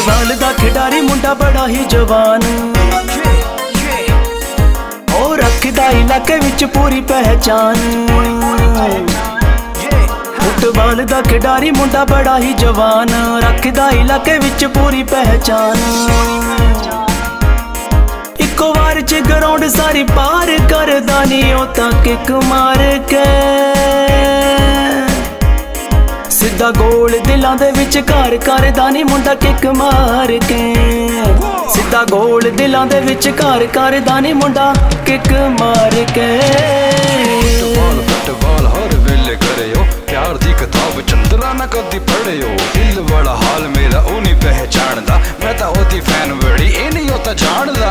Football दा खिडारी मुंडा बड़ा ही जवान, और रखदा इलाके विच पूरी पहचान। फुटबाल दा खिडारी मुंडा बड़ा ही जवान, रखदा इलाके विच पूरी पहचान। इको वार च ग्राउंड सारी पार करदा नी ओ तां किक मार के, सिद्धा गोल दिलां दे विच घर करदा नी मुंडा किक मार के। सिद्धा गोल दिलां दे विच घर करदा नी मुंडा किक मार के। फुटबाल हर वेले करेओ, प्यार दी किताब चंद्रा ना कदी पढ़िओ। दिल वाला हाल मेरा ओ नहीं पहचानदा, मैं तां ओदी फैन बड़ी ए नहीं ओ तां जानदा।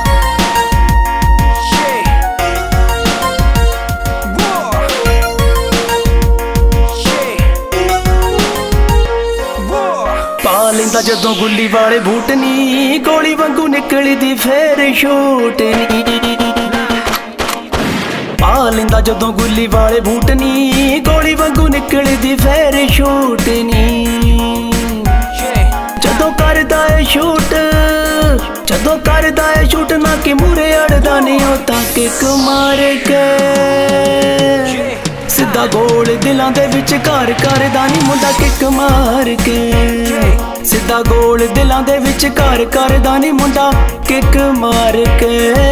पा लेंदा जदों गुल्ली वाले बूट नी, गोली वांगू निकलदी फेर शूट नी। पा लेंदा जदों गुल्ली वाले बूट नी, गोली वांगू निकलदी फेर शूट नी। जदों करदा है शूट, जदों करदा है शूट ना कि मूरे अड़दा नी ओ तां किक मार के। सिद्धा गोल दिलां दे विच घर करदा नी मुंडा किक मार के। सिद्धा गोल दिलां दे विच घर करदा नी मुंडा किक मार के।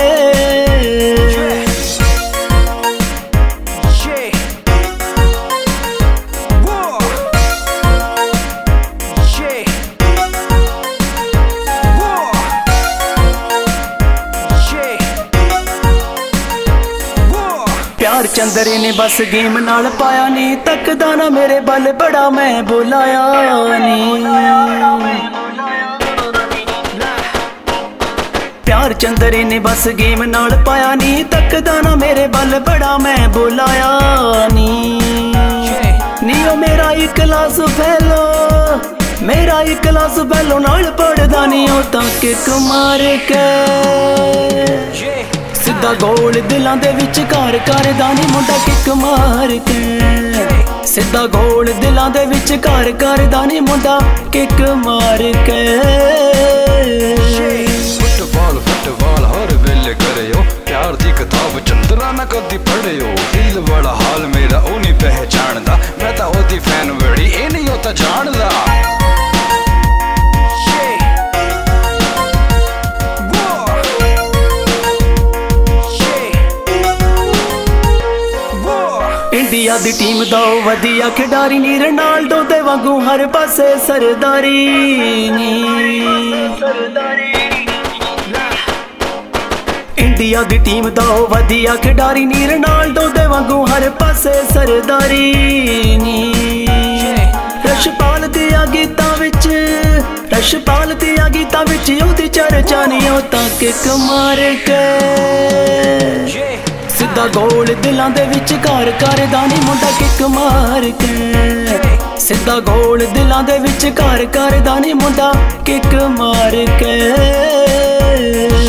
प्यार चंदरे ने बस गेम नाल पाया नी, तकदा ना मेरे बल बड़ा मैं बुलाया नी। प्यार चंदरे ने बस गेम नाल पाया नी, तकदा ना मेरे बल बड़ा मैं बुलाया नी। नी ओ मेरा इकलास फैलो, मेरा इकलास फैलो नाल पढ़दा नी ओ तां किक मार के। सिद्धा गोल दिलां दे विच घर करदा नी मुंडा किक मार के। सिद्धा गोल दिलां दे विच घर करदा नी मुंडा किक मार के। फुटबाल फुटबाल हर वेले करेओ, प्यार दी किताब चंद्रा ना कदी पढ़िओ। दिल वाला हाल मेरा ओ नहीं पहचानदा, मैं तां ओदी फैन बड़ी ए नहीं ओ तां जानदा। इंडिया दी टीम दा वधिया खिडारी नी, रोनाल्डो दे वांगू हर पासे सरदारी नी। इंडिया दी टीम दा वधिया खिडारी नी, रोनाल्डो दे वांगू हर पासे सरदारी नी। रशपाल दिया गीतां विच, रशपाल दिया गीतां विच ओदी चर्चा नी ओ तां किक मार के। सिद्धा गोल दिलां दे विच घर करदा नी मुंडा किक मार के। सिद्धा गोल दिलां दे विच घर करदा नी मुंडा किक मार के।